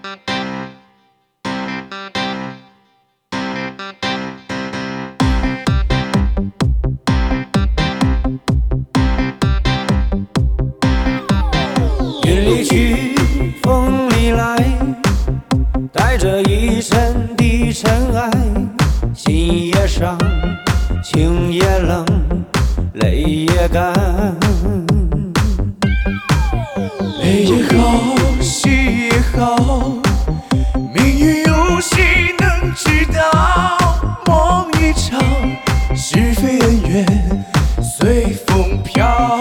云里去，风里来，带着一身的尘埃，心也伤，情也冷，泪也干。 悲也好，喜也好，命运有谁能知道？梦一场，是非恩怨随风飘。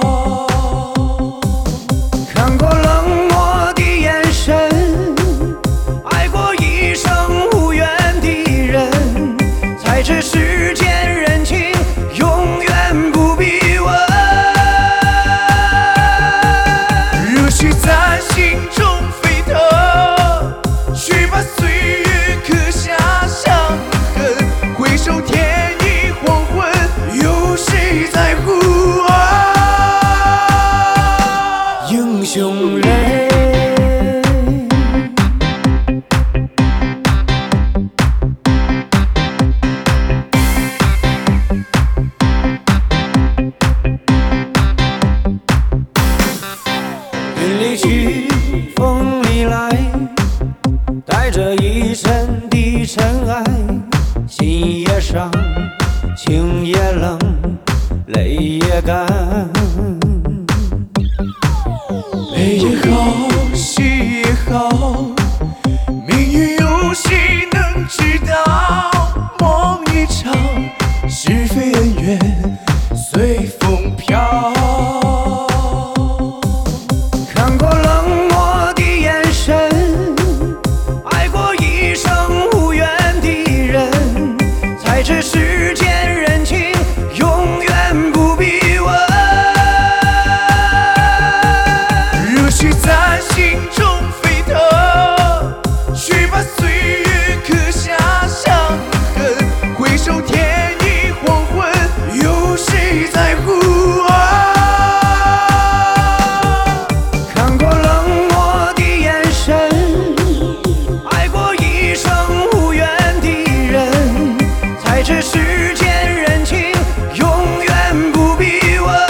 看过冷漠的眼神，爱过一生无缘的人，才知世间人情永远不必问。 热血在心中沸腾，去把岁月刻下伤痕。回首天已黄昏，有谁在乎啊？ 英雄泪。云里去，风里来，带着一身的尘埃，心也伤，情也冷，泪也干。 悲也好，喜也好，命运有谁能知道？梦一场，是非恩怨随风飘。 看过冷漠的眼神，爱过一生无缘的人，才知世间人情永远不必问。 热血在心中沸腾，去把岁月刻下伤痕。回首天已黄昏，有谁在乎啊？ 看过冷漠的眼神，爱过一生无缘的人，才知世间人情永远不必问。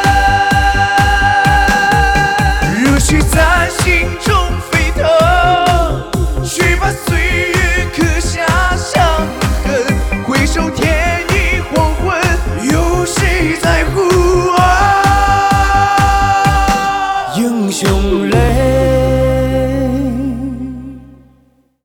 热血在心中沸腾，去把岁月刻下伤痕。回首天已黄昏，有谁在乎啊？ 英雄泪。